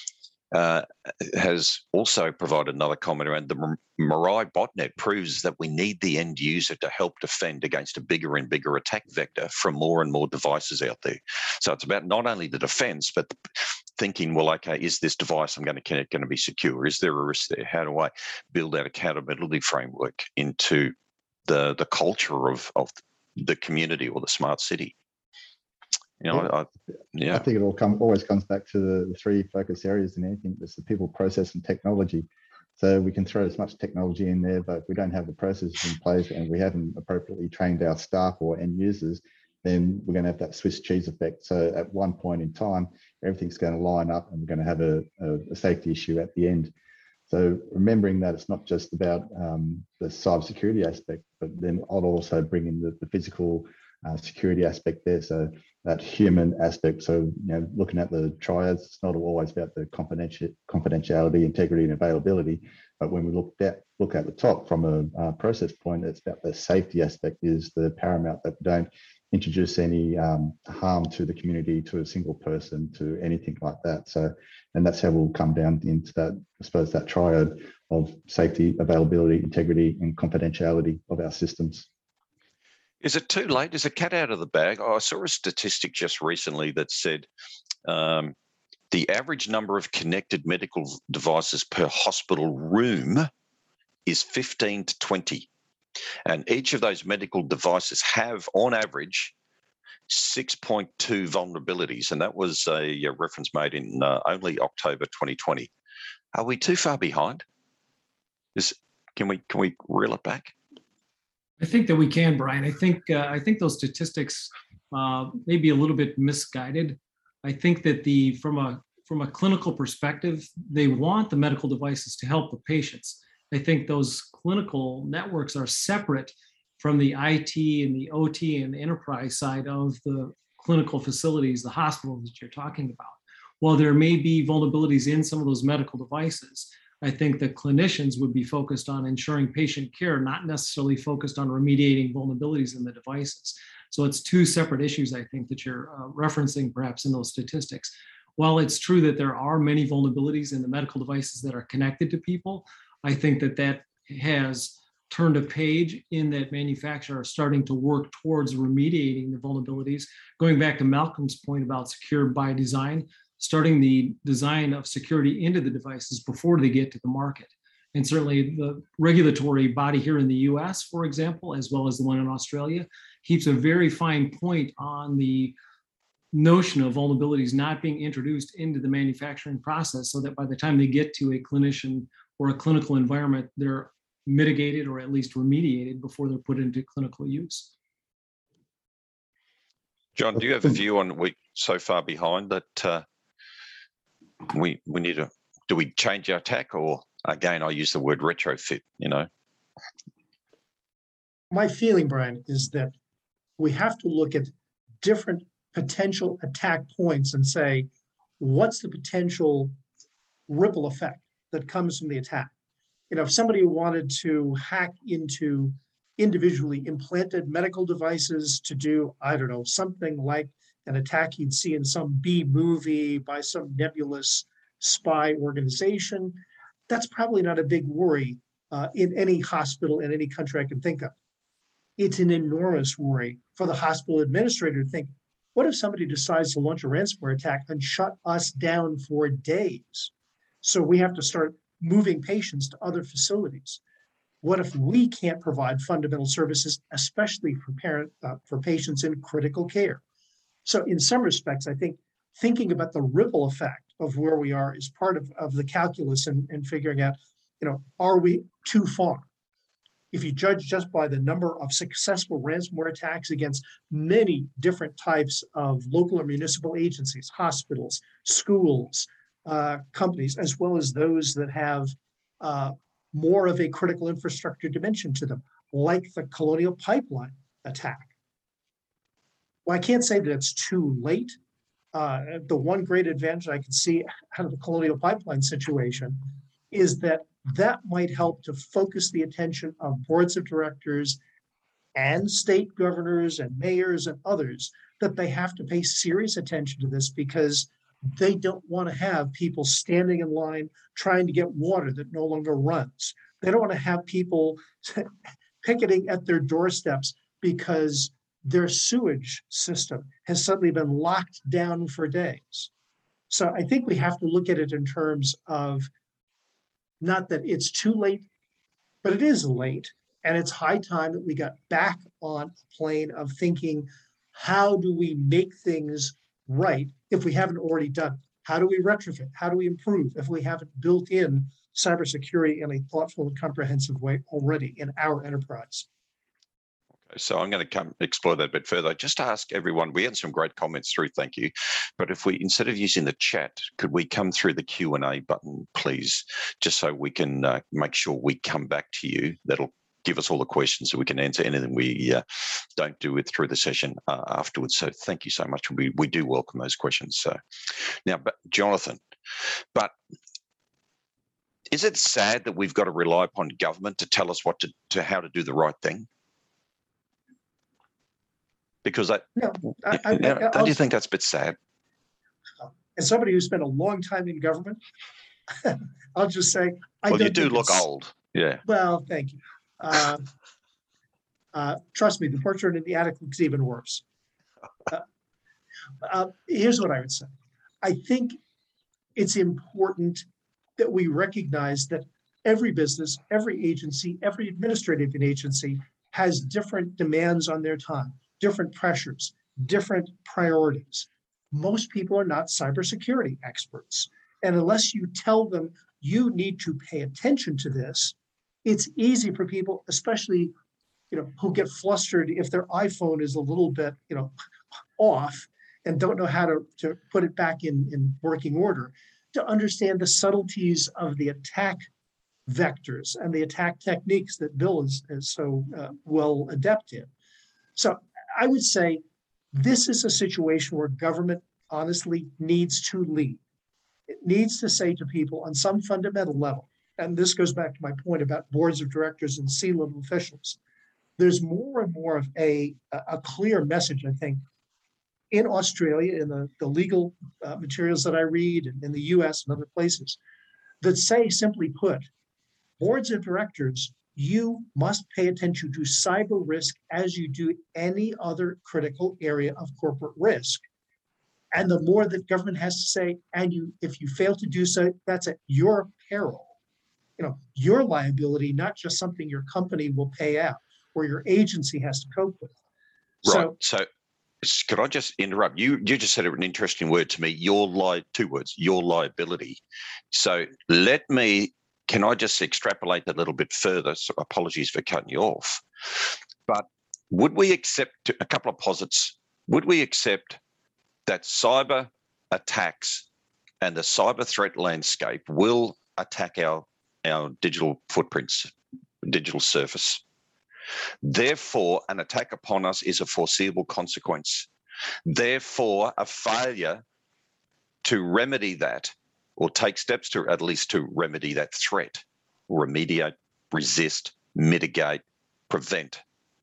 uh, has also provided another comment around the Mirai botnet proves that we need the end user to help defend against a bigger and bigger attack vector from more and more devices out there. So it's about not only the defense, but the thinking, well, okay, is this device I'm going to connect going to be secure? Is there a risk there? How do I build that accountability framework into the the culture of, of the community or the smart city? You know, I, yeah. I think it all come always comes back to the, the three focus areas in anything. There's the people, process, and technology. So we can throw as much technology in there, but if we don't have the processes in place and we haven't appropriately trained our staff or end users, then we're going to have that Swiss cheese effect. So at one point in time, everything's going to line up and we're going to have a, a, a safety issue at the end. So remembering that it's not just about um, the cybersecurity aspect, but then I'll also bring in the, the physical uh, security aspect there. So that human aspect. So, you know, looking at the triads, it's not always about the confidential, confidentiality, integrity, and availability. But when we look at look at the top from a uh, process point, it's about the safety aspect is the paramount, that we don't introduce any um, harm to the community, to a single person, to anything like that. So, and that's how we'll come down into that, I suppose, that triad of safety, availability, integrity, and confidentiality of our systems. Is it too late? Is a cat out of the bag? Oh, I saw a statistic just recently that said um, the average number of connected medical devices per hospital room is fifteen to twenty. And each of those medical devices have, on average, six point two vulnerabilities. And that was a, a reference made in uh, only October twenty twenty. Are we too far behind? Is, can we can we reel it back? I think that we can, Brian. I think uh, I think those statistics uh, may be a little bit misguided. I think that the from a from a clinical perspective, they want the medical devices to help the patients. I think those clinical networks are separate from the I T and the O T and the enterprise side of the clinical facilities, the hospitals that you're talking about. While there may be vulnerabilities in some of those medical devices, I think that clinicians would be focused on ensuring patient care, not necessarily focused on remediating vulnerabilities in the devices. So it's two separate issues, I think, that you're uh, referencing perhaps in those statistics. While it's true that there are many vulnerabilities in the medical devices that are connected to people, I think that that has turned a page in that manufacturers are starting to work towards remediating the vulnerabilities. Going back to Malcolm's point about secure by design, starting the design of security into the devices before they get to the market. And certainly the regulatory body here in the U S, for example, as well as the one in Australia, keeps a very fine point on the notion of vulnerabilities not being introduced into the manufacturing process so that by the time they get to a clinician or a clinical environment, they're mitigated or at least remediated before they're put into clinical use. John, do you have a view on we so far behind that uh, we we need to, do we change our tack, or again, I use the word retrofit, you know? My feeling, Brian, is that we have to look at different potential attack points and say, what's the potential ripple effect that comes from the attack? You know, if somebody wanted to hack into individually implanted medical devices to do, I don't know, something like an attack you'd see in some B movie by some nebulous spy organization, that's probably not a big worry uh, in any hospital in any country I can think of. It's an enormous worry for the hospital administrator to think, what if somebody decides to launch a ransomware attack and shut us down for days? So we have to start moving patients to other facilities. What if we can't provide fundamental services, especially for parent uh, for patients in critical care? So in some respects, I think thinking about the ripple effect of where we are is part of, of the calculus and, and figuring out, you know, are we too far? If you judge just by the number of successful ransomware attacks against many different types of local or municipal agencies, hospitals, schools, uh, companies, as well as those that have uh, more of a critical infrastructure dimension to them, like the Colonial Pipeline attack. Well, I can't say that it's too late. Uh, the one great advantage I can see out of the Colonial Pipeline situation is that that might help to focus the attention of boards of directors and state governors and mayors and others, that they have to pay serious attention to this, because they don't want to have people standing in line trying to get water that no longer runs. They don't want to have people picketing at their doorsteps because their sewage system has suddenly been locked down for days. So I think we have to look at it in terms of not that it's too late, but it is late. And it's high time that we got back on a plane of thinking, how do we make things right if we haven't already done it? How do we retrofit? How do we improve if we haven't built in cybersecurity in a thoughtful and comprehensive way already in our enterprise? So I'm going to come explore that a bit further. Just to ask everyone, we had some great comments through, thank you. But if we, instead of using the chat, could we come through the Q and A button, please, just so we can uh, make sure we come back to you. That'll give us all the questions so we can answer anything we uh, don't do it through the session uh, afterwards. So thank you so much. We, we do welcome those questions. So now, but Jonathan, but is it sad that we've got to rely upon government to tell us what to, to how to do the right thing? Because I, no, I, I, now, don't I'll, you think that's a bit sad? As somebody who spent a long time in government, I'll just say, I well, don't you do look it's, old. Yeah. Well, thank you. Uh, uh, trust me, the portrait in the attic looks even worse. Uh, uh, here's what I would say. I think it's important that we recognize that every business, every agency, every administrative agency has different demands on their time, different pressures, different priorities. Most people are not cybersecurity experts. And unless you tell them you need to pay attention to this, it's easy for people, especially, you know, who get flustered if their iPhone is a little bit, you know, off and don't know how to, to put it back in, in working order, to understand the subtleties of the attack vectors and the attack techniques that Bill is, is so uh, well adept in. So I would say this is a situation where government honestly needs to lead. It needs to say to people on some fundamental level, and this goes back to my point about boards of directors and C-level officials, there's more and more of a, a clear message, I think, in Australia, in the, the legal uh, materials that I read, and in the U S and other places, that say, simply put, boards of directors, you must pay attention to cyber risk as you do any other critical area of corporate risk. And the more that government has to say, and you, if you fail to do so, that's at your peril. You know, your liability, not just something your company will pay out or your agency has to cope with. Right. So, so could I just interrupt? You you just said an interesting word to me. Your li- two words, your liability. So let me, can I just extrapolate that a little bit further? So apologies for cutting you off. But would we accept a couple of posits? Would we accept that cyber attacks and the cyber threat landscape will attack our our digital footprints, digital surface? Therefore, an attack upon us is a foreseeable consequence. Therefore, a failure to remedy that or take steps to at least to remedy that threat, remediate, resist, mitigate, prevent.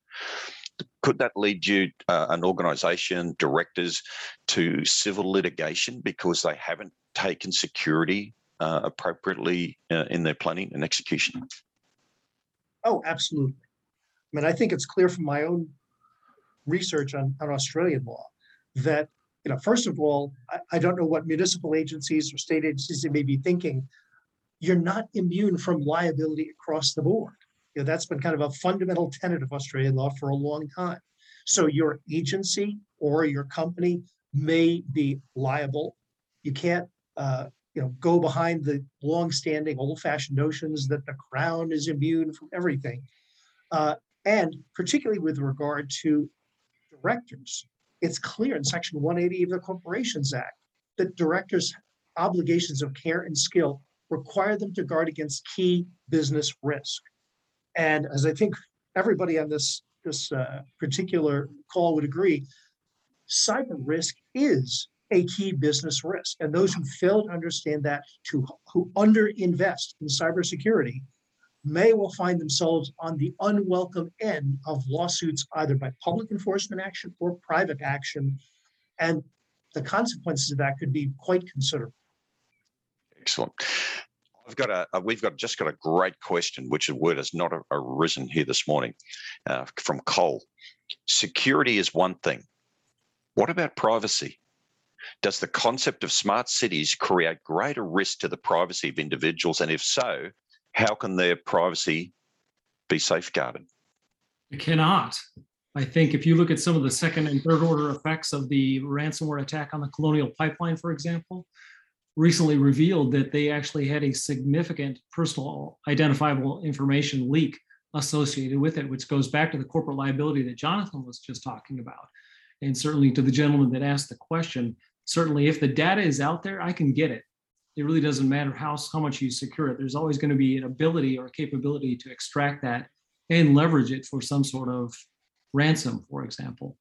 Could that lead you, uh, an organisation, directors, to civil litigation because they haven't taken security uh, appropriately uh, in their planning and execution? Oh, absolutely. I mean, I think it's clear from my own research on, on Australian law that, you know, first of all, I, I don't know what municipal agencies or state agencies they may be thinking. You're not immune from liability across the board. You know, that's been kind of a fundamental tenet of Australian law for a long time. So your agency or your company may be liable. You can't, uh, you know, go behind the long-standing, old-fashioned notions that the Crown is immune from everything. Uh, and particularly with regard to directors, it's clear in Section one eighty of the Corporations Act that directors' obligations of care and skill require them to guard against key business risk. And as I think everybody on this, this uh, particular call would agree, cyber risk is a key business risk. And those who fail to understand that, to, who underinvest in cybersecurity, may well find themselves on the unwelcome end of lawsuits, either by public enforcement action or private action. And the consequences of that could be quite considerable. Excellent. I've got a, a we've got just got a great question, which a word has not arisen here this morning, uh, from Cole. Security is one thing. What about privacy? Does the concept of smart cities create greater risk to the privacy of individuals? And if so, how can their privacy be safeguarded? It cannot. I think if you look at some of the second and third order effects of the ransomware attack on the Colonial Pipeline, for example, recently revealed that they actually had a significant personal identifiable information leak associated with it, which goes back to the corporate liability that Jonathan was just talking about. And certainly to the gentleman that asked the question, certainly if the data is out there, I can get it. It really doesn't matter how, how much you secure it. There's always going to be an ability or capability to extract that and leverage it for some sort of ransom, for example.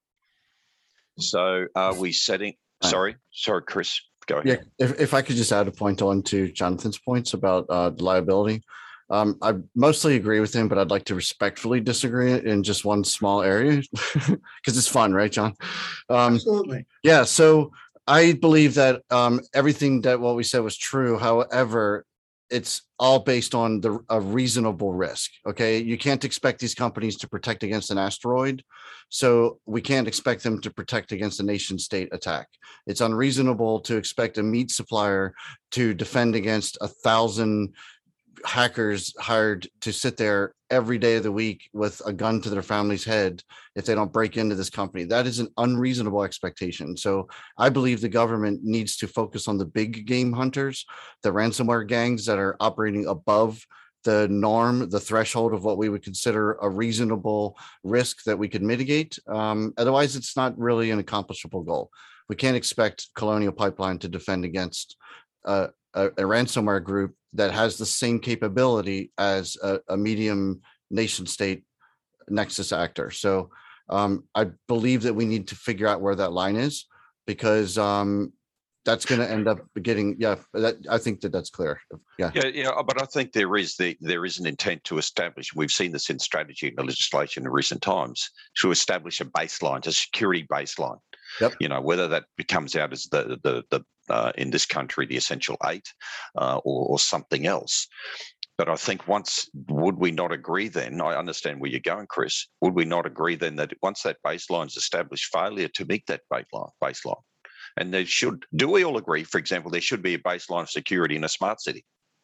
So are we setting, sorry, sorry, Chris, go ahead. Yeah, if, if I could just add a point on to Jonathan's points about uh, liability. Um, I mostly agree with him, but I'd like to respectfully disagree in just one small area because it's fun, right, John? Um, Absolutely. Yeah, so I believe that um, everything that what we said was true. However, it's all based on the a reasonable risk. Okay, you can't expect these companies to protect against an asteroid, so we can't expect them to protect against a nation state attack. It's unreasonable to expect a meat supplier to defend against a thousand hackers hired to sit there every day of the week with a gun to their family's head if they don't break into this company. That is an unreasonable expectation. So I believe the government needs to focus on the big game hunters, the ransomware gangs that are operating above the norm, the threshold of what we would consider a reasonable risk that we could mitigate. Um, otherwise, it's not really an accomplishable goal. We can't expect Colonial Pipeline to defend against uh, a, a ransomware group that has the same capability as a, a medium nation state nexus actor. So um, I believe that we need to figure out where that line is, because um, that's going to end up getting, yeah, that, I think that that's clear. Yeah. Yeah, yeah, but I think there is the there is an intent to establish, we've seen this in strategy and legislation in recent times, to establish a baseline, a security baseline. Yep. You know, whether that becomes out as the the the uh, in this country the essential eight uh, or, or something else. But I think once, would we not agree then? I understand where you're going, Chris. Would we not agree then that once that baseline is established, failure to meet that baseline baseline, and there should, do we all agree? For example, there should be a baseline of security in a smart city.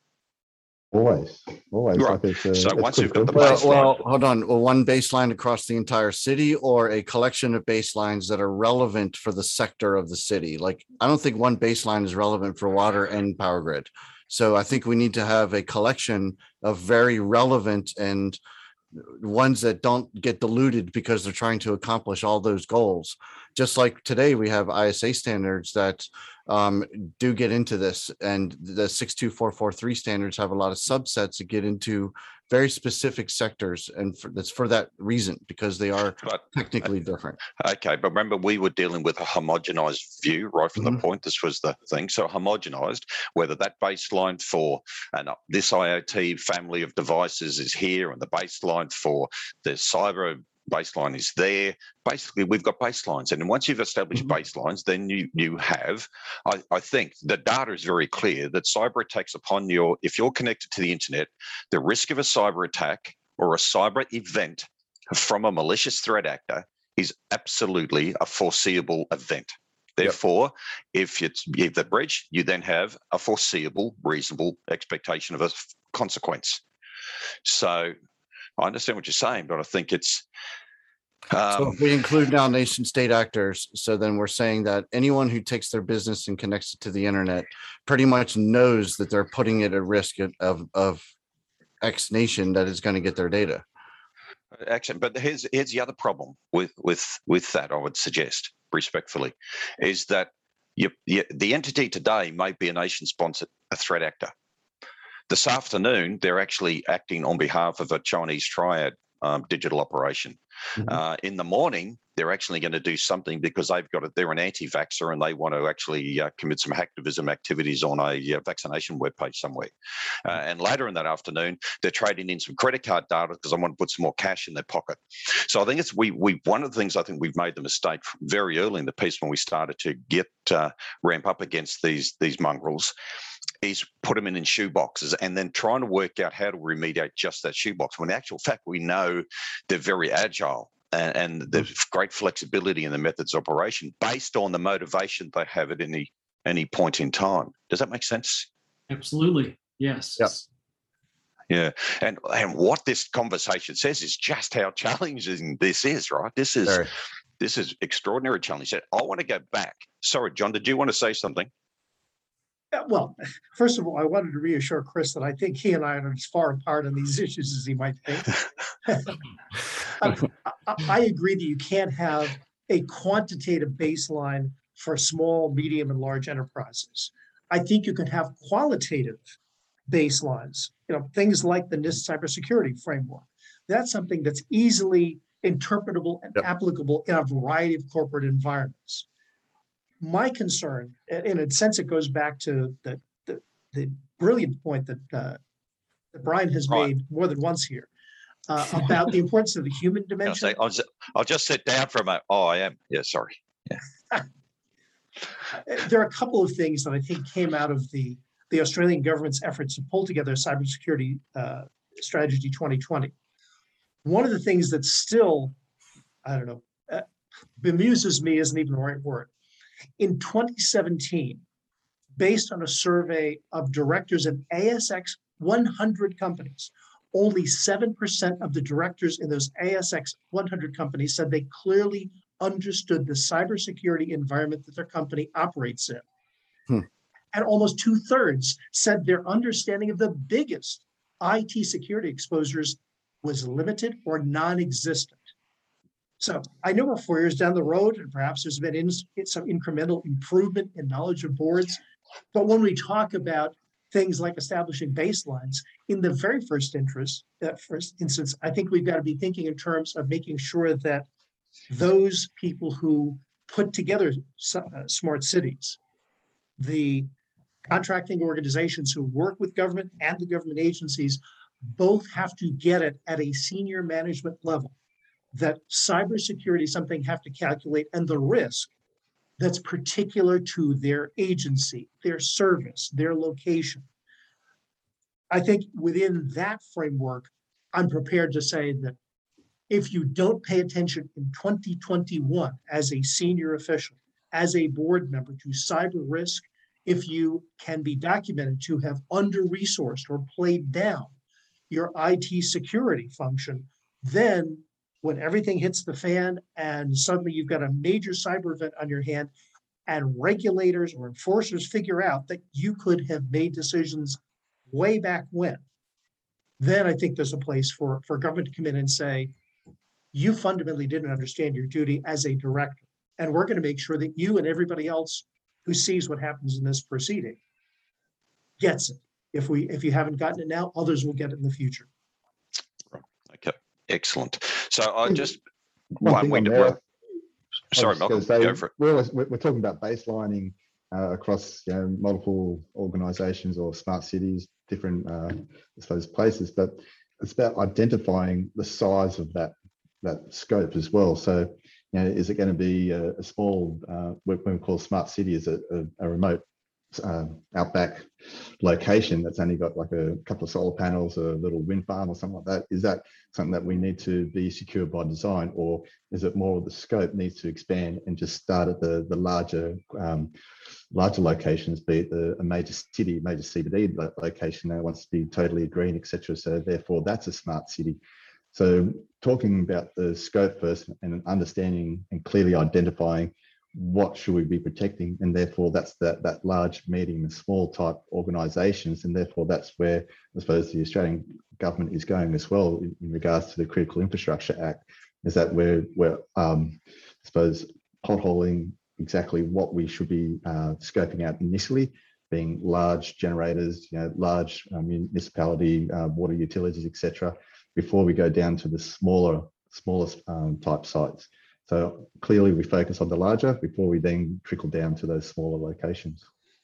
Always, always. Right. Like it's, uh, So it's once you've got the Well, baseline, well, hold on. Well, one baseline across the entire city, or a collection of baselines that are relevant for the sector of the city. Like, I don't think one baseline is relevant for water and power grid. So I think we need to have a collection of very relevant and ones that don't get diluted because they're trying to accomplish all those goals. Just like today, we have I S A standards that um, do get into this, and the six two four four three standards have a lot of subsets that get into very specific sectors, and for, that's for that reason, because they are but, technically different. Okay, but remember, we were dealing with a homogenized view right from Mm-hmm. the point. This was the thing. So homogenized, whether that baseline for and this IoT family of devices is here, and the baseline for the cyber baseline is there. Basically, we've got baselines. And once you've established Mhm. baselines, then you you have, I, I think the data is very clear that cyber attacks upon your, if you're connected to the internet, the risk of a cyber attack or a cyber event from a malicious threat actor is absolutely a foreseeable event. Therefore, yep. if it's if the breach, you then have a foreseeable, reasonable expectation of a consequence. So I understand what you're saying, but I think it's um, so if we include now nation state actors, so then we're saying that anyone who takes their business and connects it to the internet pretty much knows that they're putting it at risk of of X nation that is going to get their data. Actually, but here's here's the other problem with with with that. I would suggest respectfully, is that you, you, the entity today may be a nation-sponsored a threat actor. This afternoon, they're actually acting on behalf of a Chinese triad um, digital operation. Mm-hmm. Uh, in the morning, they're actually going to do something because they've got it. They're an anti-vaxxer and they want to actually uh, commit some hacktivism activities on a uh, vaccination webpage somewhere. Uh, and later in that afternoon, they're trading in some credit card data because they want to put some more cash in their pocket. So I think it's we we one of the things I think we've made the mistake very early in the piece when we started to get uh, ramp up against these these mongrels is put them in, in shoe boxes and then trying to work out how to remediate just that shoebox. When in actual fact, we know they're very agile. And, and there's great flexibility in the methods of operation based on the motivation they have at any any point in time. Does that make sense? Absolutely. Yes. Yes. Yeah. And and what this conversation says is just how challenging this is, right? This is Sorry. this is extraordinary challenge. I want to go back. Sorry, John, did you want to say something? Well, first of all, I wanted to reassure Chris that I think he and I are as far apart on these issues as he might think. I, I agree that you can't have a quantitative baseline for small, medium, and large enterprises. I think you can have qualitative baselines, you know, things like the NIST cybersecurity framework. That's something that's easily interpretable and yep. applicable in a variety of corporate environments. My concern, and in a sense, it goes back to the the, the brilliant point that, uh, that Brian has right. made more than once here uh, about the importance of the human dimension. I'll, say, I'll, I'll just sit down for a moment. Oh, I am. Yeah, sorry. Yeah. There are a couple of things that I think came out of the, the Australian government's efforts to pull together cybersecurity uh, strategy twenty twenty. One of the things that still, I don't know, uh, bemuses me isn't even the right word. In twenty seventeen, based on a survey of directors of A S X one hundred companies, only seven percent of the directors in those A S X one hundred companies said they clearly understood the cybersecurity environment that their company operates in. Hmm. And almost two thirds said their understanding of the biggest I T security exposures was limited or non-existent. So I know we're four years down the road, and perhaps there's been in, some incremental improvement in knowledge of boards. But when we talk about things like establishing baselines, in the very first interest, uh, first instance, I think we've got to be thinking in terms of making sure that those people who put together uh, smart cities, the contracting organizations who work with government and the government agencies, both have to get it at a senior management level. That cybersecurity is something you have to calculate, and the risk that's particular to their agency, their service, their location. I think within that framework, I'm prepared to say that if you don't pay attention in twenty twenty-one as a senior official, as a board member to cyber risk, if you can be documented to have under-resourced or played down your I T security function, then when everything hits the fan and suddenly you've got a major cyber event on your hand and regulators or enforcers figure out that you could have made decisions way back when, then I think there's a place for, for government to come in and say, you fundamentally didn't understand your duty as a director. And we're going to make sure that you and everybody else who sees what happens in this proceeding gets it. If we if you haven't gotten it now, others will get it in the future. Okay. Excellent. So I just one one, thing we, there, sorry, Malcolm, say, go for it. We're, we're talking about baselining uh, across you know, multiple organisations or smart cities, different uh, I suppose places, but it's about identifying the size of that that scope as well. So, you know, is it going to be a, a small, uh, what we call smart city, is a, a, a remote uh, outback location that's only got like a couple of solar panels, a little wind farm or something like that? Is that something that we need to be secure by design, or is it more of the scope needs to expand and just start at the the larger um, larger locations, be it the, a major city, major C B D location that wants to be totally green, et cetera. So therefore, that's a smart city. So talking about the scope first and understanding and clearly identifying what should we be protecting, and therefore that's that that large, medium, and small type organisations, and therefore that's where I suppose the Australian government is going as well in, in regards to the Critical Infrastructure Act, is that we're we're um, I suppose potholing exactly what we should be uh, scoping out initially, being large generators, you know, large um, municipality uh, water utilities, et cetera, before we go down to the smaller smaller um, type sites. So clearly we focus on the larger before we then trickle down to those smaller locations.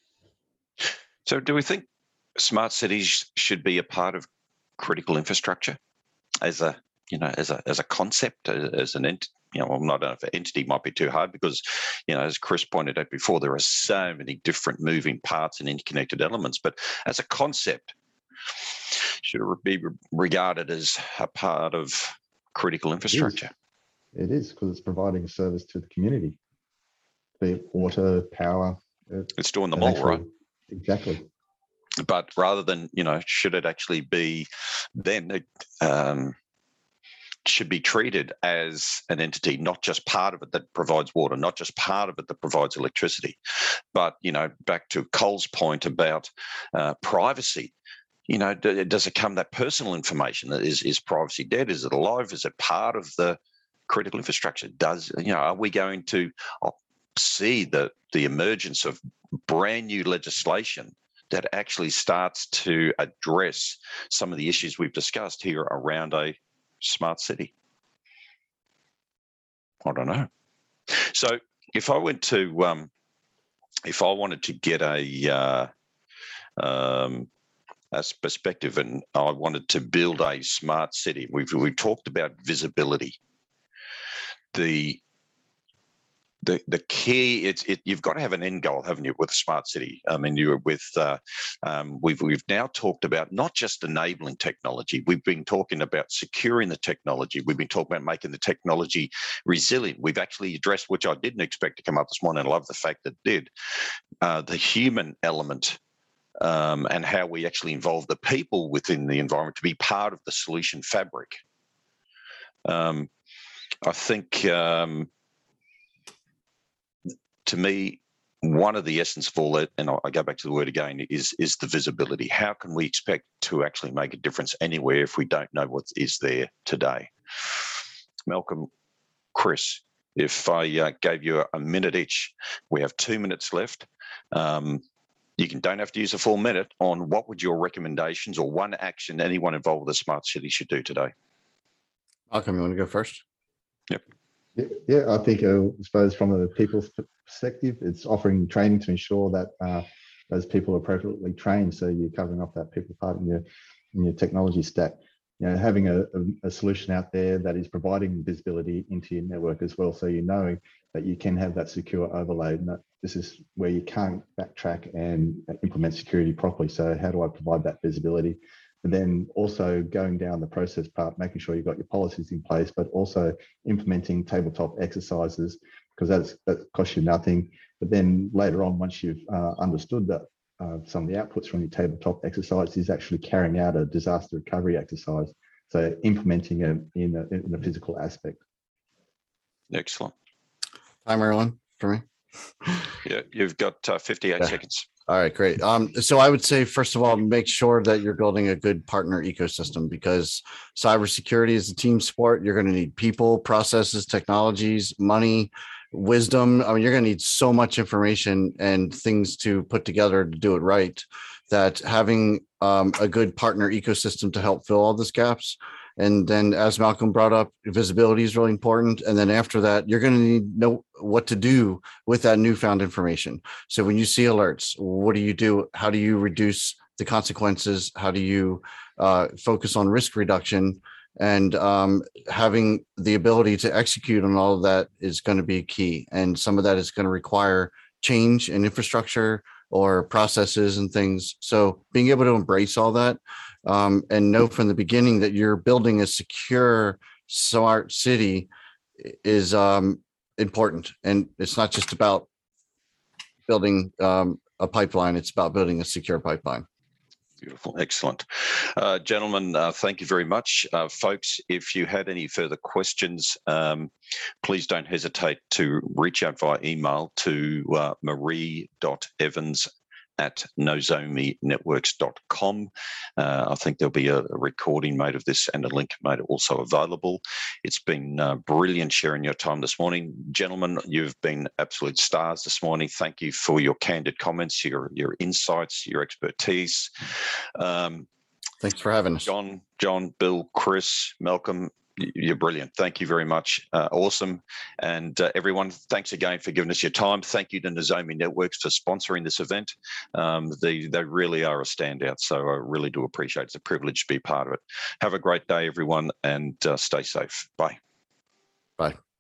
So do we think smart cities should be a part of critical infrastructure as a, you know, as a as a concept, as an ent, you know, well, I don't know if entity might be too hard because, you know, as Chris pointed out before, there are so many different moving parts and interconnected elements. But as a concept, should it be regarded as a part of critical infrastructure? It is, because it's providing a service to the community, be it water, power. It's doing them all, actually, right? Exactly. But rather than, you know, should it actually be then it um, should be treated as an entity, not just part of it that provides water, not just part of it that provides electricity, but, you know, back to Cole's point about uh, privacy. You know, does it come that personal information? Is is privacy dead? Is it alive? Is it part of the critical infrastructure? Does, you know, are we going to see the the emergence of brand new legislation that actually starts to address some of the issues we've discussed here around a smart city? I don't know. So if I went to, um, if I wanted to get a, uh, um, a perspective and I wanted to build a smart city, we've we've talked about visibility. The the the key, it's it you've got to have an end goal, haven't you, with a smart city? I mean, you're with uh, um, we've we've now talked about not just enabling technology. We've been talking about securing the technology. We've been talking about making the technology resilient. We've actually addressed, which I didn't expect to come up this morning. I love the fact that it did, uh, the human element. Um, and how we actually involve the people within the environment to be part of the solution fabric. Um, I think, um, to me, one of the essence of all that, and I go back to the word again, is, is the visibility. How can we expect to actually make a difference anywhere if we don't know what is there today? Malcolm, Chris, if I uh, gave you a, a minute each, we have two minutes left. Um, You can, don't have to use a full minute on what would your recommendations or one action anyone involved with a smart city should do today. Malcolm, you want to go first? Yep. Yeah, yeah I think, uh, I suppose from a people's perspective, it's offering training to ensure that uh, those people are appropriately trained. So you're covering off that people part in your, in your technology stack. You know, having a, a, a solution out there that is providing visibility into your network as well. So you know that you can have that secure overlay. And that this is where you can't backtrack and implement security properly. So how do I provide that visibility? And then also going down the process part, making sure you've got your policies in place, but also implementing tabletop exercises, because that's, that costs you nothing. But then later on, once you've uh, understood that uh, some of the outputs from your tabletop exercise is actually carrying out a disaster recovery exercise. So implementing it in a, in a physical aspect. Excellent. Timer on for me. Yeah, you've got uh, fifty-eight yeah. seconds. All right, great. Um, so I would say, first of all, make sure that you're building a good partner ecosystem, because cybersecurity is a team sport. You're going to need people, processes, technologies, money, wisdom. I mean, you're going to need so much information and things to put together to do it right, that having um, a good partner ecosystem to help fill all these gaps. And then, as Malcolm brought up, visibility is really important. And then after that, you're going to need to know what to do with that newfound information. So when you see alerts, what do you do? How do you reduce the consequences? How do you uh, focus on risk reduction? And um, having the ability to execute on all of that is going to be key. And some of that is going to require change in infrastructure or processes and things. So being able to embrace all that um, and know from the beginning that you're building a secure, smart city is um, important. And it's not just about building um, a pipeline, it's about building a secure pipeline. Beautiful. Excellent. Uh, gentlemen, uh, thank you very much. Uh, folks, if you had any further questions, um, please don't hesitate to reach out via email to uh, marie.evans at nozomi networks dot com. Uh, I think there'll be a, a recording made of this and a link made also available. It's been uh, brilliant sharing your time this morning. Gentlemen, you've been absolute stars this morning. Thank you for your candid comments, your, your insights, your expertise. Um, Thanks for having us. John, John, Bill, Chris, Malcolm, you're brilliant. Thank you very much. Uh, awesome. And uh, everyone, thanks again for giving us your time. Thank you to Nozomi Networks for sponsoring this event. Um, they, they really are a standout. So I really do appreciate it. It's a privilege to be part of it. Have a great day, everyone, and uh, stay safe. Bye. Bye.